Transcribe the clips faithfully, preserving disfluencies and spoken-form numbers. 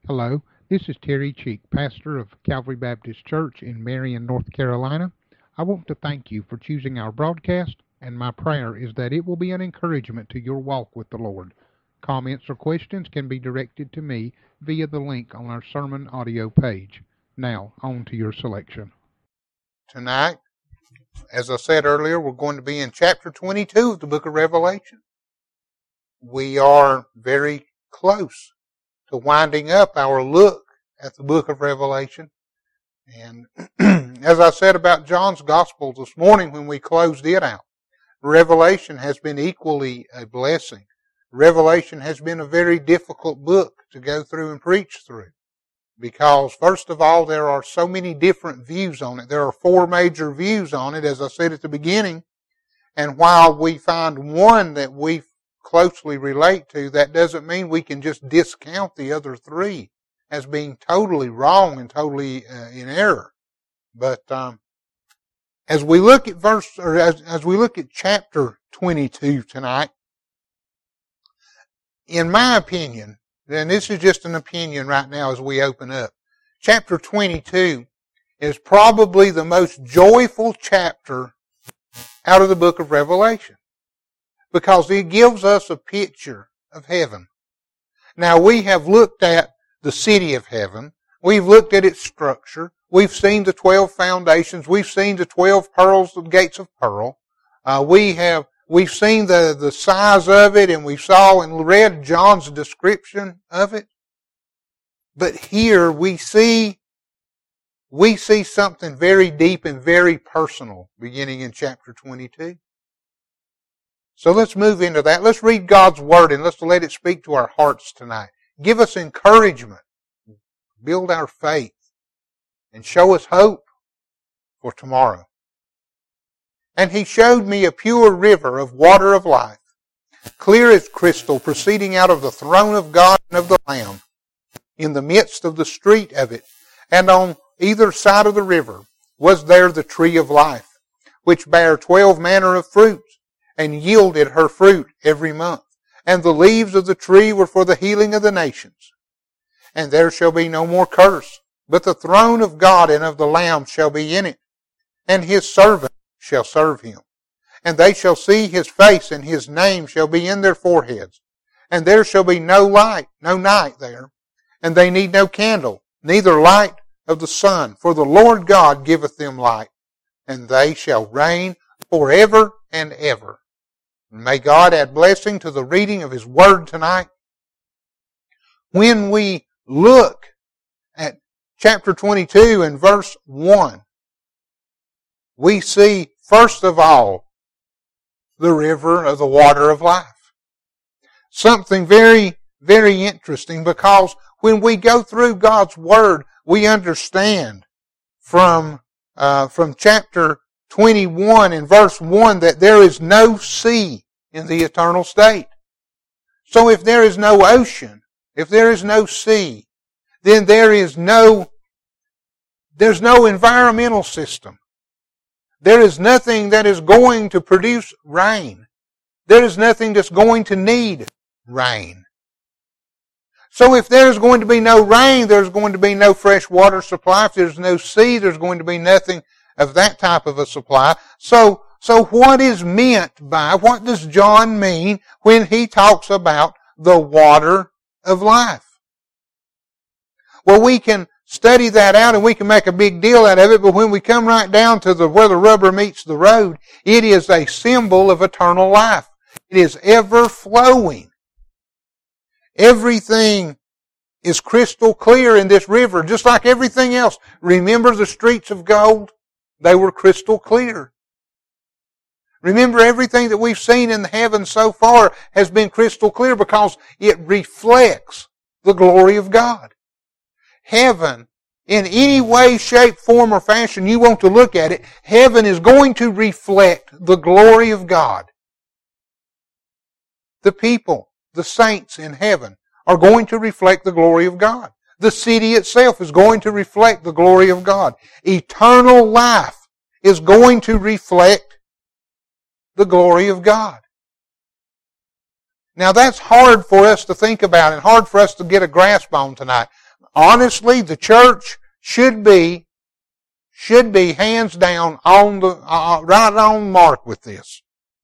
Hello, this is Terry Cheek, pastor of Calvary Baptist Church in Marion, North Carolina. I want to thank you for choosing our broadcast, and my prayer is that it will be an encouragement to your walk with the Lord. Comments or questions can be directed to me via the link on our sermon audio page. Now, on to your selection. Tonight, as I said earlier, we're going to be in chapter twenty-two of the book of Revelation. We are very close to winding up our look at the book of Revelation. And as I said about John's Gospel this morning when we closed it out, Revelation has been equally a blessing. Revelation has been a very difficult book to go through and preach through. Because, first of all, there are so many different views on it. There are four major views on it, as I said at the beginning. And while we find one that we closely relate to, that doesn't mean we can just discount the other three as being totally wrong and totally uh, in error. But um, as we look at verse, or as, as we look at chapter twenty-two tonight, in my opinion, and this is just an opinion right now as we open up, chapter twenty-two is probably the most joyful chapter out of the book of Revelation, because it gives us a picture of heaven. Now, we have looked at the city of heaven. We've looked at its structure. We've seen the twelve foundations. We've seen the twelve pearls, the gates of pearl. Uh, we have, we've seen the, the size of it, and we saw and read John's description of it. But here we see, we see something very deep and very personal beginning in chapter twenty-two. So let's move into that. Let's read God's Word and let's let it speak to our hearts tonight. Give us encouragement, build our faith, and show us hope for tomorrow. And he showed me a pure river of water of life, clear as crystal, proceeding out of the throne of God and of the Lamb, in the midst of the street of it. And on either side of the river was there the tree of life, which bare twelve manner of fruits, and yielded her fruit every month. And the leaves of the tree were for the healing of the nations. And there shall be no more curse, but the throne of God and of the Lamb shall be in it, and his servants shall serve him. And they shall see his face, and his name shall be in their foreheads. And there shall be no light, no night there, and they need no candle, neither light of the sun, for the Lord God giveth them light, and they shall reign forever and ever. May God add blessing to the reading of His Word tonight. When we look at chapter twenty-two and verse one, we see, first of all, the river of the water of life. Something very, very interesting, because when we go through God's Word, we understand from, uh, from chapter twenty-one and verse one that there is no sea in the eternal state. So if there is no ocean, if there is no sea, then there is no, there's no environmental system. There is nothing that is going to produce rain. There is nothing that's going to need rain. So if there's going to be no rain, there's going to be no fresh water supply. If there's no sea, there's going to be nothing of that type of a supply. So, so what is meant by, what does John mean when he talks about the water of life? Well, we can study that out and we can make a big deal out of it, but when we come right down to the where the rubber meets the road, it is a symbol of eternal life. It is ever flowing. Everything is crystal clear in this river, just like everything else. Remember the streets of gold? They were crystal clear. Remember, everything that we've seen in the heavens so far has been crystal clear because it reflects the glory of God. Heaven, in any way, shape, form, or fashion you want to look at it, heaven is going to reflect the glory of God. The people, the saints in heaven, are going to reflect the glory of God. The city itself is going to reflect the glory of God. Eternal life is going to reflect the glory of God. Now that's hard for us to think about and hard for us to get a grasp on tonight. honestly, the church should be, should be hands down on the, uh, right on mark with this.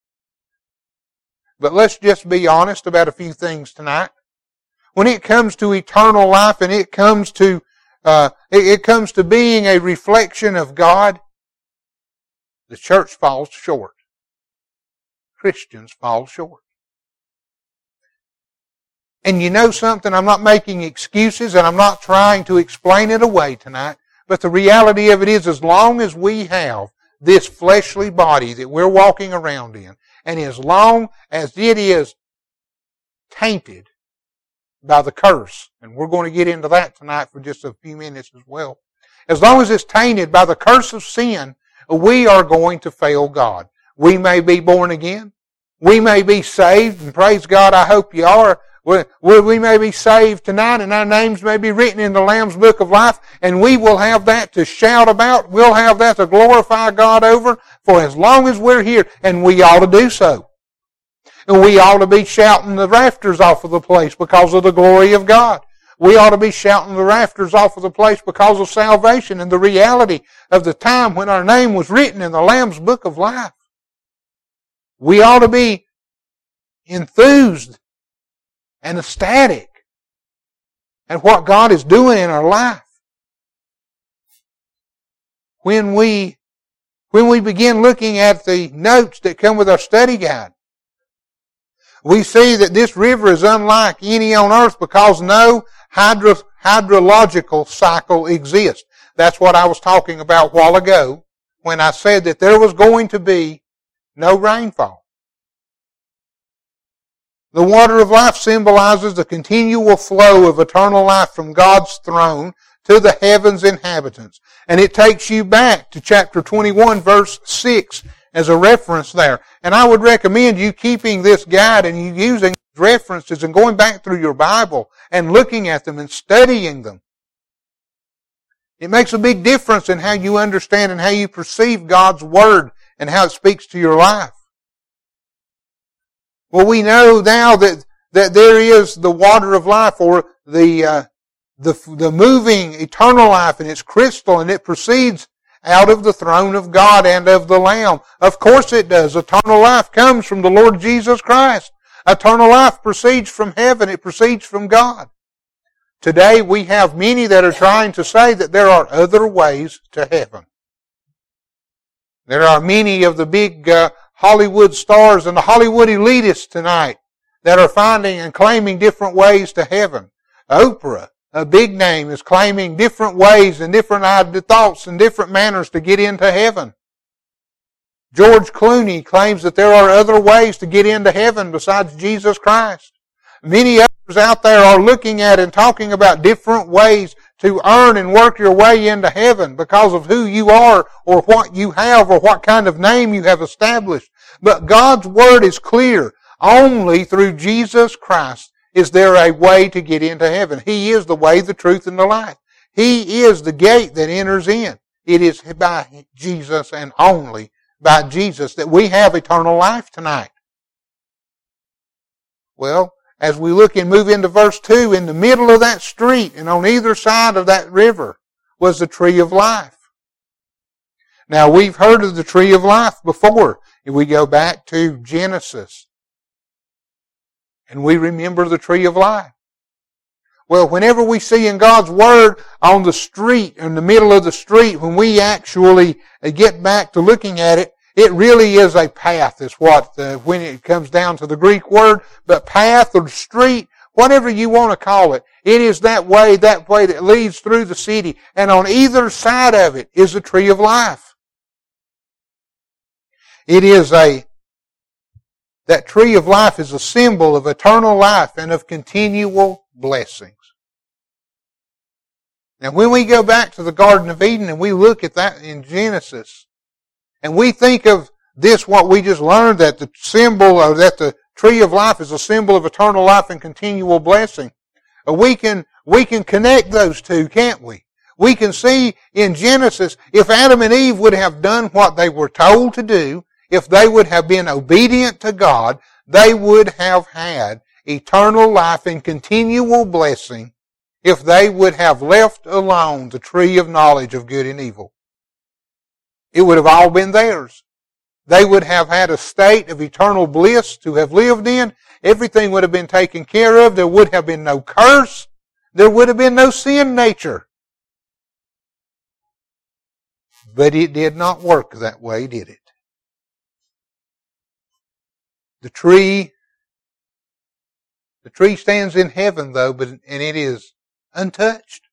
But let's just be honest about a few things tonight. When it comes to eternal life and it comes to, uh, it, it comes to being a reflection of God, the church falls short. Christians fall short. And you know something? I'm not making excuses and I'm not trying to explain it away tonight. But the reality of it is, as long as we have this fleshly body that we're walking around in, and as long as it is tainted by the curse, and we're going to get into that tonight for just a few minutes as well. As long as it's tainted by the curse of sin, we are going to fail God. We may be born again. We may be saved, and praise God, I hope you are. We, we may be saved tonight, and our names may be written in the Lamb's Book of Life, and we will have that to shout about. We'll have that to glorify God over for as long as we're here, and we ought to do so. And we ought to be shouting the rafters off of the place because of the glory of God. We ought to be shouting the rafters off of the place because of salvation and the reality of the time when our name was written in the Lamb's Book of Life. We ought to be enthused and ecstatic at what God is doing in our life. When we, when we begin looking at the notes that come with our study guide, we see that this river is unlike any on earth because no hydro, hydrological cycle exists. That's what I was talking about a while ago when I said that there was going to be no rainfall. The water of life symbolizes the continual flow of eternal life from God's throne to the heaven's inhabitants. And it takes you back to chapter twenty-one, verse six as a reference there. And I would recommend you keeping this guide and you using references and going back through your Bible and looking at them and studying them. It makes a big difference in how you understand and how you perceive God's Word and how it speaks to your life. Well, we know now that, that there is the water of life, or the, uh, the, the moving eternal life, and it's crystal, and it proceeds out of the throne of God and of the Lamb. Of course it does. Eternal life comes from the Lord Jesus Christ. Eternal life proceeds from heaven. It proceeds from God. Today we have many that are trying to say that there are other ways to heaven. There are many of the big uh, Hollywood stars and the Hollywood elitists tonight that are finding and claiming different ways to heaven. Oprah, a big name, is claiming different ways and different thoughts and different manners to get into heaven. George Clooney claims that there are other ways to get into heaven besides Jesus Christ. Many others out there are looking at and talking about different ways to earn and work your way into heaven because of who you are or what you have or what kind of name you have established. But God's Word is clear. Only through Jesus Christ is there a way to get into heaven. He is the way, the truth, and the life. He is the gate that enters in. It is by Jesus and only by Jesus that we have eternal life tonight. Well, as we look and move into verse two, in the middle of that street and on either side of that river was the tree of life. Now, we've heard of the tree of life before. If we go back to Genesis and we remember the tree of life. Well, whenever we see in God's Word on the street, in the middle of the street, when we actually get back to looking at it, it really is a path, is what, the, when it comes down to the Greek word, but path or street, whatever you want to call it, it is that way, that way that leads through the city, and on either side of it is the tree of life. It is a, that tree of life is a symbol of eternal life and of continual blessings. Now, when we go back to the Garden of Eden and we look at that in Genesis, and we think of this, what we just learned, that the symbol, or that the tree of life is a symbol of eternal life and continual blessing. We can, we can connect those two, can't we? We can see in Genesis, if Adam and Eve would have done what they were told to do, if they would have been obedient to God, they would have had eternal life and continual blessing if they would have left alone the tree of knowledge of good and evil. It would have all been theirs. They would have had a state of eternal bliss to have lived in. Everything would have been taken care of. There would have been no curse. There would have been no sin nature. But it did not work that way, did it? The tree, the tree stands in heaven though, but, and it is untouched.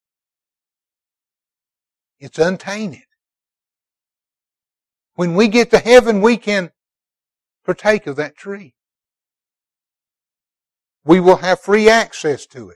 It's untainted. When we get to heaven, we can partake of that tree. We will have free access to it.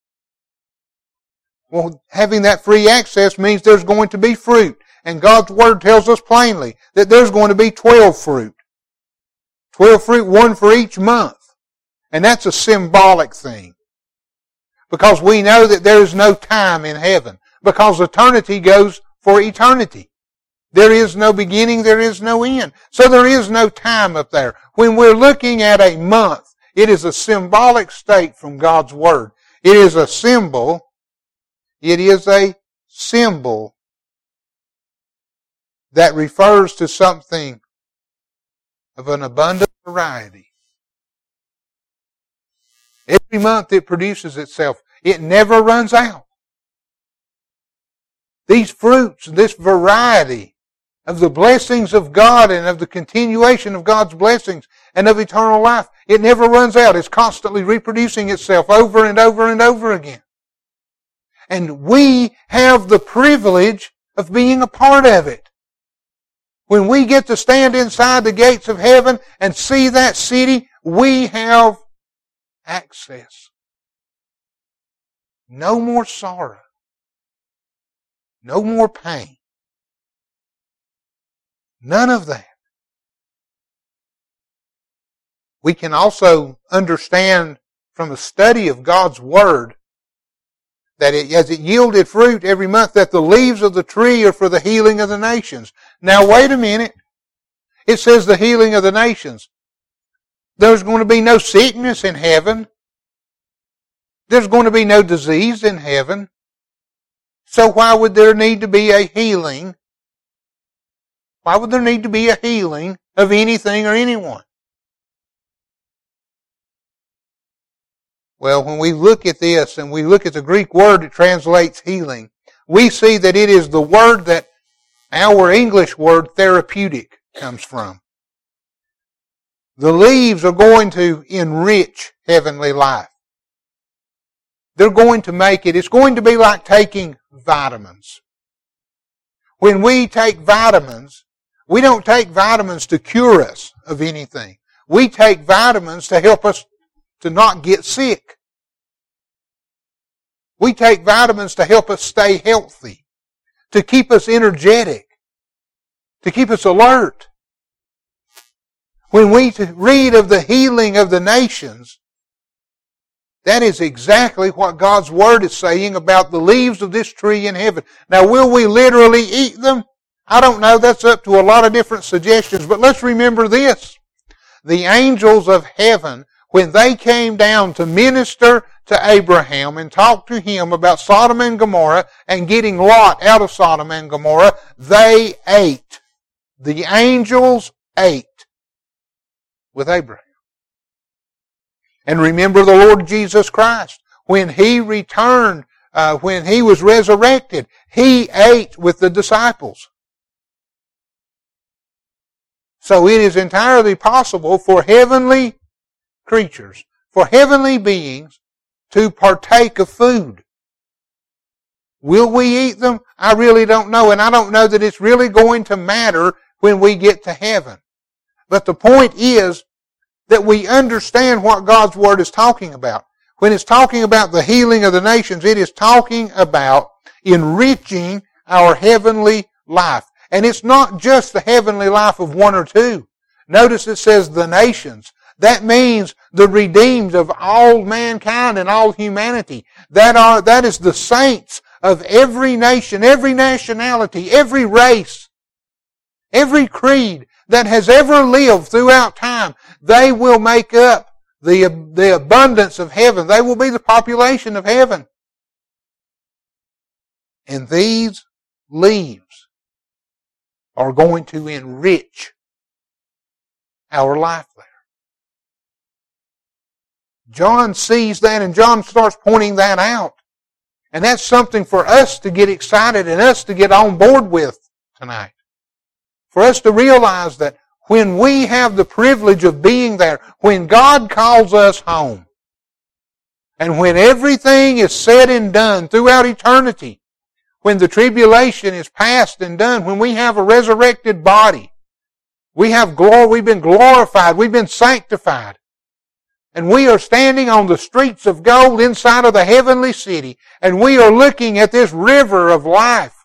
Well, having that free access means there's going to be fruit. And God's Word tells us plainly that there's going to be twelve fruit. Twelve fruit, one for each month. And that's a symbolic thing. Because we know that there is no time in heaven. Because eternity goes for eternity. There is no beginning, there is no end. So there is no time up there. When we're looking at a month, it is a symbolic state from God's Word. It is a symbol. It is a symbol that refers to something of an abundant variety. Every month it produces itself. It never runs out. These fruits, this variety of the blessings of God and of the continuation of God's blessings and of eternal life, it never runs out. It's constantly reproducing itself over and over and over again. And we have the privilege of being a part of it. When we get to stand inside the gates of heaven and see that city, we have access. No more sorrow. No more pain. None of that. We can also understand from a study of God's Word that it, as it yielded fruit every month, that the leaves of the tree are for the healing of the nations. Now wait a minute. It says the healing of the nations. There's going to be no sickness in heaven. There's going to be no disease in heaven. So why would there need to be a healing? Why would there need to be a healing of anything or anyone? Well, when we look at this and we look at the Greek word that translates healing, we see that it is the word that our English word therapeutic comes from. The leaves are going to enrich heavenly life. They're going to make it, it's going to be like taking vitamins. When we take vitamins, we don't take vitamins to cure us of anything. We take vitamins to help us to not get sick. We take vitamins to help us stay healthy, to keep us energetic, to keep us alert. When we read of the healing of the nations, that is exactly what God's Word is saying about the leaves of this tree in heaven. Now, will we literally eat them? I don't know. That's up to a lot of different suggestions. But let's remember this. The angels of heaven, when they came down to minister to Abraham and talk to him about Sodom and Gomorrah and getting Lot out of Sodom and Gomorrah, they ate. The angels ate with Abraham. And remember the Lord Jesus Christ. When He returned, uh, when He was resurrected, He ate with the disciples. So it is entirely possible for heavenly creatures, for heavenly beings, to partake of food. Will we eat them? I really don't know, and I don't know that it's really going to matter when we get to heaven. But the point is that we understand what God's Word is talking about. When it's talking about the healing of the nations, it is talking about enriching our heavenly life. And it's not just the heavenly life of one or two. Notice it says the nations. That means the redeemed of all mankind and all humanity. That are, that is the saints of every nation, every nationality, every race, every creed that has ever lived throughout time. They will make up the, the abundance of heaven. They will be the population of heaven. And these leaves are going to enrich our life there. John sees that and John starts pointing that out. And that's something for us to get excited and us to get on board with tonight. For us to realize that when we have the privilege of being there, when God calls us home, and when everything is said and done throughout eternity, when the tribulation is past and done, when we have a resurrected body, we have glory, we've been glorified, we've been sanctified, and we are standing on the streets of gold inside of the heavenly city, and we are looking at this river of life.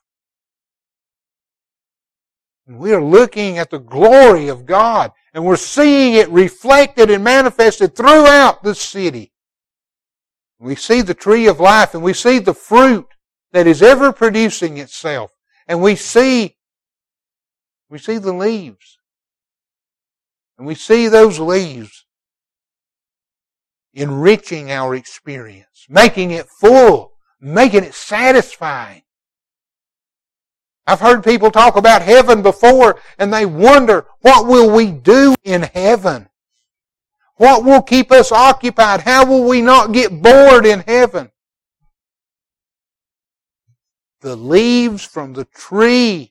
And we are looking at the glory of God, and we're seeing it reflected and manifested throughout the city. We see the tree of life, and we see the fruit that is ever producing itself, and we see, we see the leaves, and we see those leaves enriching our experience, making it full, making it satisfying. I've heard people talk about heaven before, and they wonder, what will we do in heaven? What will keep us occupied? How will we not get bored in heaven? The leaves from the tree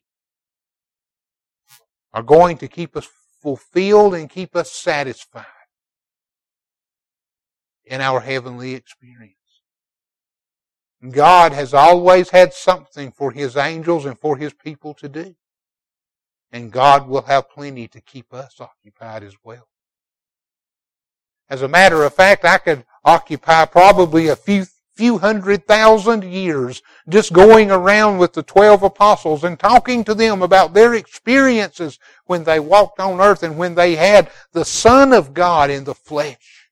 are going to keep us fulfilled and keep us satisfied in our heavenly experience. God has always had something for His angels and for His people to do. And God will have plenty to keep us occupied as well. As a matter of fact, I could occupy probably a few few hundred thousand years just going around with the twelve apostles and talking to them about their experiences when they walked on earth and when they had the Son of God in the flesh.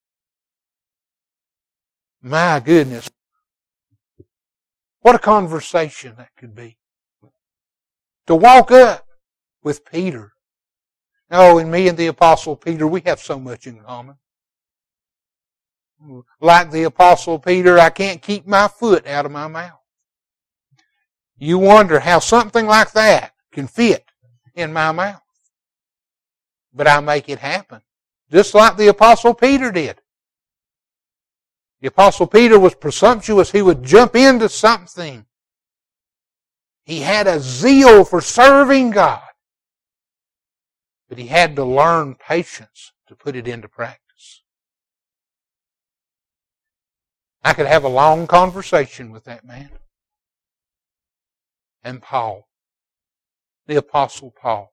My goodness. What a conversation that could be. To walk up with Peter. Oh, and me and the Apostle Peter, we have so much in common. Like the Apostle Peter, I can't keep my foot out of my mouth. You wonder how something like that can fit in my mouth. But I make it happen. Just like the Apostle Peter did. The Apostle Peter was presumptuous. He would jump into something. He had a zeal for serving God. But he had to learn patience to put it into practice. I could have a long conversation with that man. And Paul, the Apostle Paul.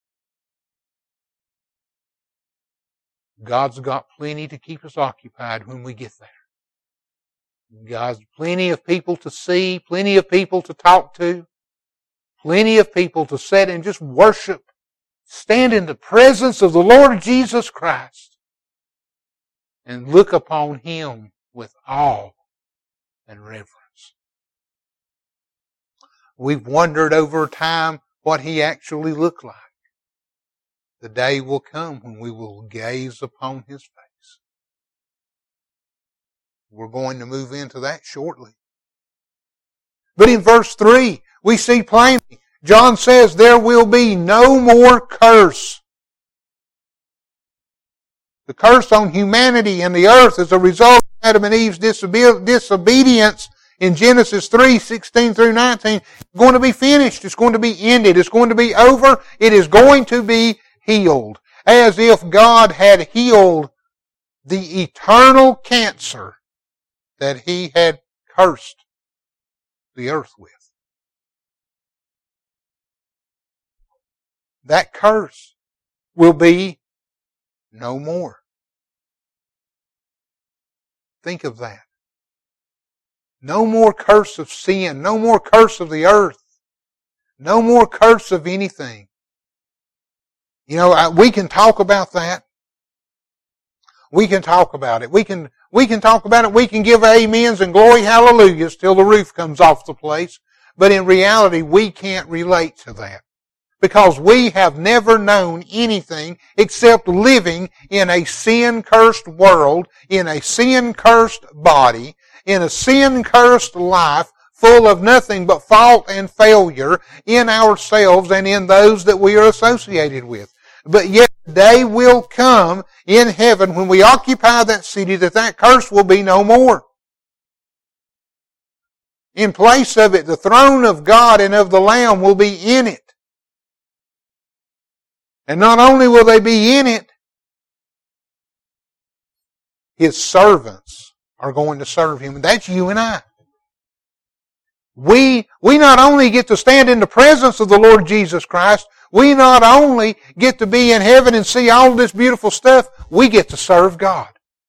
God's got plenty to keep us occupied when we get there. God's plenty of people to see, plenty of people to talk to, plenty of people to sit and just worship, stand in the presence of the Lord Jesus Christ and look upon Him with awe and reverence. We've wondered over time what He actually looked like. The day will come when we will gaze upon His face. We're going to move into that shortly. But in verse three, we see plainly, John says there will be no more curse. The curse on humanity and the earth as a result of Adam and Eve's disobedience in Genesis three, sixteen through nineteen is going to be finished. It's going to be ended. It's going to be over. It is going to be healed. As if God had healed the eternal cancer that He had cursed the earth with. That curse will be no more. Think of that. No more curse of sin. No more curse of the earth. No more curse of anything. You know, we can talk about that. We can talk about it. We can, we can talk about it. We can give amens and glory hallelujahs till the roof comes off the place. But in reality, we can't relate to that. Because we have never known anything except living in a sin-cursed world, in a sin-cursed body, in a sin-cursed life full of nothing but fault and failure in ourselves and in those that we are associated with. But yet the day will come in heaven when we occupy that city that that curse will be no more. In place of it, the throne of God and of the Lamb will be in it. And not only will they be in it, His servants are going to serve Him. And that's you and I. We, we not only get to stand in the presence of the Lord Jesus Christ, we not only get to be in heaven and see all this beautiful stuff, we get to serve God.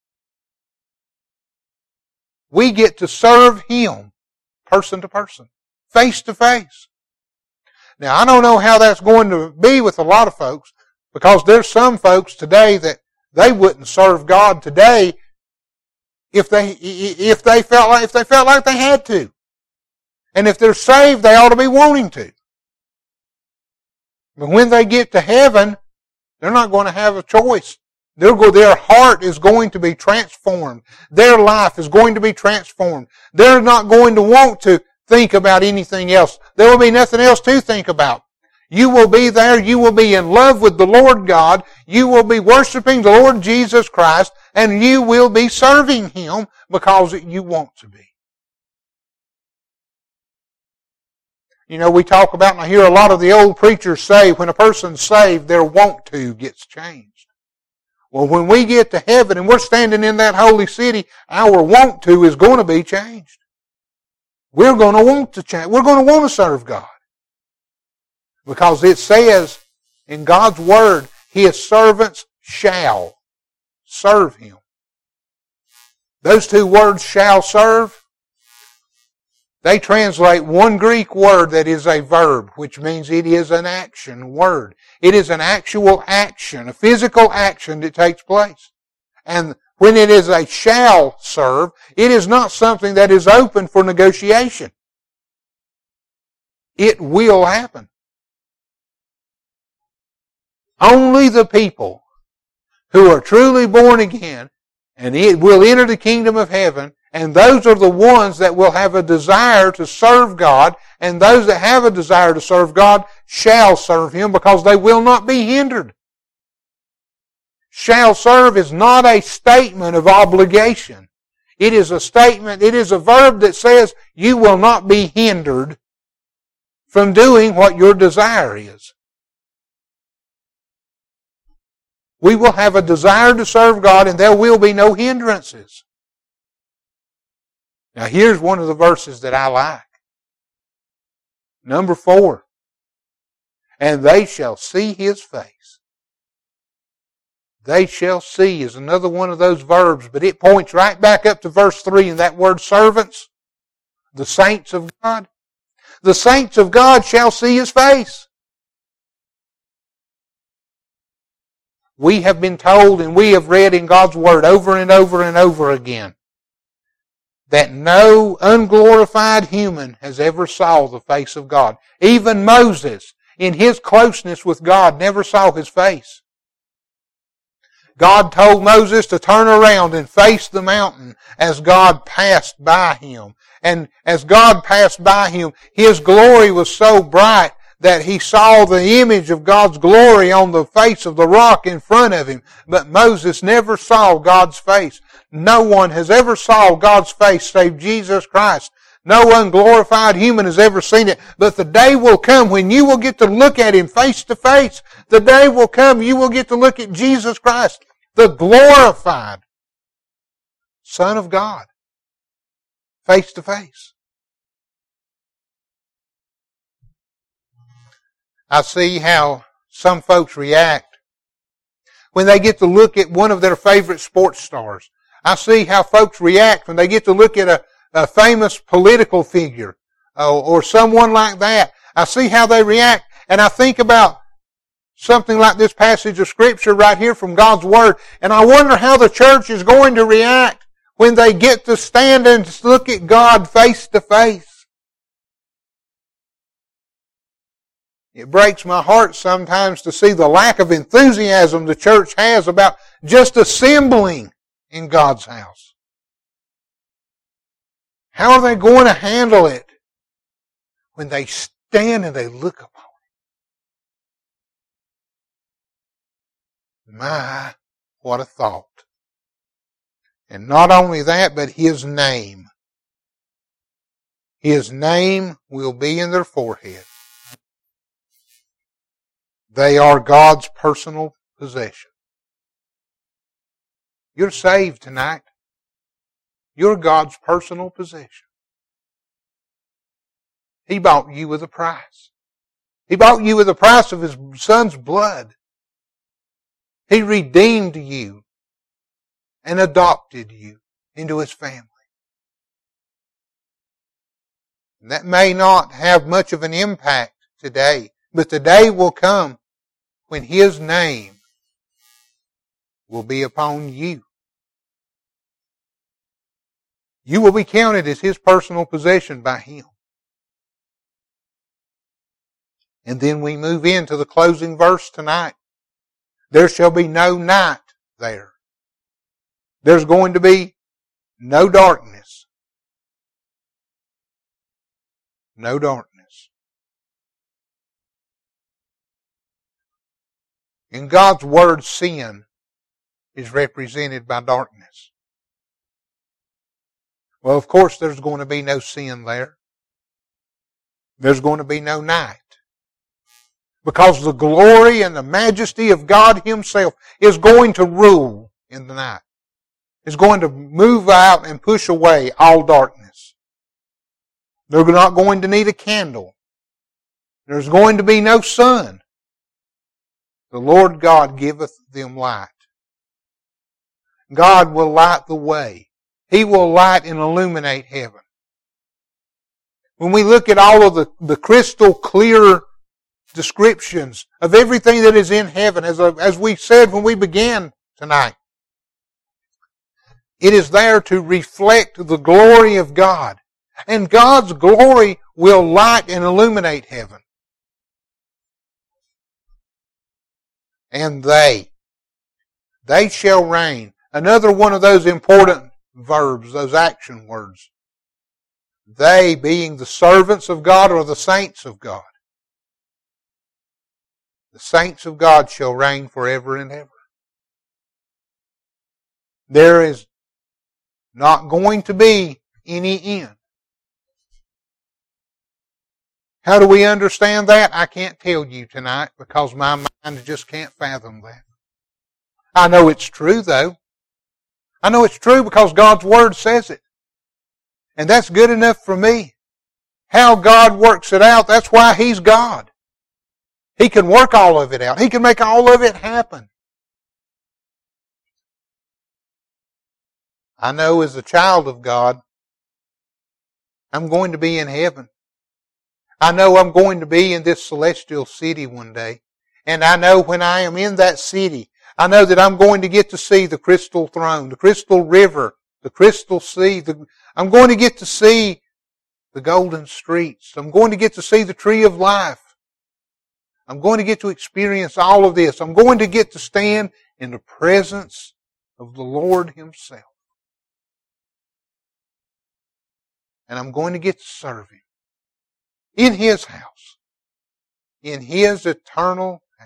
We get to serve Him person to person, face to face. Now, I don't know how that's going to be with a lot of folks, because there's some folks today that they wouldn't serve God today if they if they felt like if they felt like they had to. And if they're saved, they ought to be wanting to. But when they get to heaven, they're not going to have a choice. They're go, their heart is going to be transformed. Their life is going to be transformed. They're not going to want to think about anything else. There will be nothing else to think about. You will be there. You will be in love with the Lord God. You will be worshiping the Lord Jesus Christ, and you will be serving Him because you want to be. You know, we talk about, and I hear a lot of the old preachers say, when a person's saved, their want to gets changed. Well, when we get to heaven and we're standing in that holy city, our want to is going to be changed. We're going to want to change. We're going to want to serve God. Because it says in God's Word, His servants shall serve Him. Those two words, shall serve, they translate one Greek word that is a verb, which means it is an action word. It is an actual action, a physical action that takes place. And when it is a shall serve, it is not something that is open for negotiation. It will happen. Only the people who are truly born again and it will enter the kingdom of heaven, and those are the ones that will have a desire to serve God, and those that have a desire to serve God shall serve Him because they will not be hindered. Shall serve is not a statement of obligation. It is a statement, it is a verb that says you will not be hindered from doing what your desire is. We will have a desire to serve God, and there will be no hindrances. Now here's one of the verses that I like. Number four. And they shall see His face. They shall see is another one of those verbs, but it points right back up to verse three, and that word servants, the saints of God. The saints of God shall see His face. We have been told and we have read in God's Word over and over and over again that no unglorified human has ever saw the face of God. Even Moses, in his closeness with God, never saw His face. God told Moses to turn around and face the mountain as God passed by him. And as God passed by him, His glory was so bright that he saw the image of God's glory on the face of the rock in front of him. But Moses never saw God's face. No one has ever saw God's face save Jesus Christ. No unglorified human has ever seen it. But the day will come when you will get to look at Him face to face. The day will come you will get to look at Jesus Christ, the glorified Son of God, face to face. I see how some folks react when they get to look at one of their favorite sports stars. I see how folks react when they get to look at a, a famous political figure uh, or someone like that. I see how they react, and I think about something like this passage of Scripture right here from God's Word, and I wonder how the church is going to react when they get to stand and look at God face to face. It breaks my heart sometimes to see the lack of enthusiasm the church has about just assembling in God's house. How are they going to handle it when they stand and they look upon Him. My, what a thought. And not only that, but His name. His name will be in their forehead. They are God's personal possession. You're saved tonight. You're God's personal possession. He bought you with a price. He bought you with the price of His Son's blood. He redeemed you and adopted you into His family. And that may not have much of an impact today, but the day will come when His name will be upon you. You will be counted as His personal possession by Him. And then we move into the closing verse tonight. There shall be no night there. There's going to be no darkness. No darkness. In God's Word, sin is represented by darkness. Well, of course, there's going to be no sin there. There's going to be no night. Because the glory and the majesty of God Himself is going to rule in the night. Is going to move out and push away all darkness. They're not going to need a candle. There's going to be no sun. The Lord God giveth them light. God will light the way. He will light and illuminate heaven. When we look at all of the, the crystal clear descriptions of everything that is in heaven, as, as we said when we began tonight, it is there to reflect the glory of God. And God's glory will light and illuminate heaven. And they, they shall reign. Another one of those important verbs, those action words. They being the servants of God or the saints of God. The saints of God shall reign forever and ever. There is not going to be any end. How do we understand that? I can't tell you tonight because my mind just can't fathom that. I know it's true though. I know it's true because God's Word says it. And that's good enough for me. How God works it out, that's why He's God. He can work all of it out. He can make all of it happen. I know as a child of God, I'm going to be in heaven. I know I'm going to be in this celestial city one day. And I know when I am in that city, I know that I'm going to get to see the crystal throne, the crystal river, the crystal sea. The, I'm going to get to see the golden streets. I'm going to get to see the tree of life. I'm going to get to experience all of this. I'm going to get to stand in the presence of the Lord Himself. And I'm going to get to serve Him in His house, in His eternal house,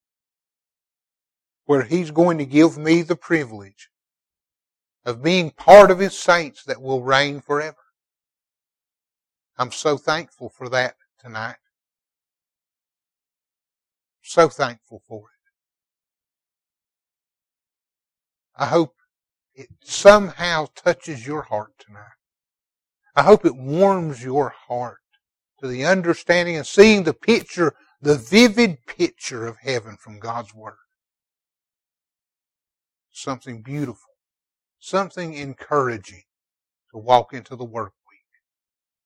where He's going to give me the privilege of being part of His saints that will reign forever. I'm so thankful for that tonight. So thankful for it. I hope it somehow touches your heart tonight. I hope it warms your heart to the understanding and seeing the picture, the vivid picture of heaven from God's Word. Something beautiful, something encouraging to walk into the work